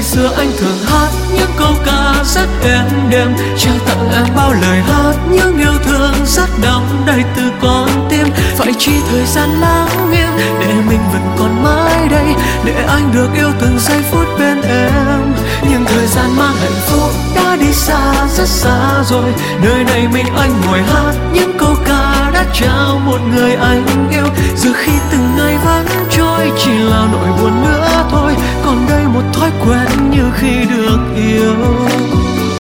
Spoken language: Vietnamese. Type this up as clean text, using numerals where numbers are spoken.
Ngày xưa anh thường hát những câu ca rất êm đềm, trao tặng em bao lời hát những yêu thương rất đong đầy từ con tim. Phải chi thời gian lắng nghe để mình vẫn còn mãi đây, để anh được yêu từng giây phút bên em. Nhưng thời gian mang hạnh phúc đã đi xa rất xa rồi, nơi này mình anh ngồi hát những câu ca đã trao một người anh yêu. Giờ khi từng ngày vẫn trôi chỉ là nỗi buồn nữa thôi, còn đây một thói quen như khi được yêu.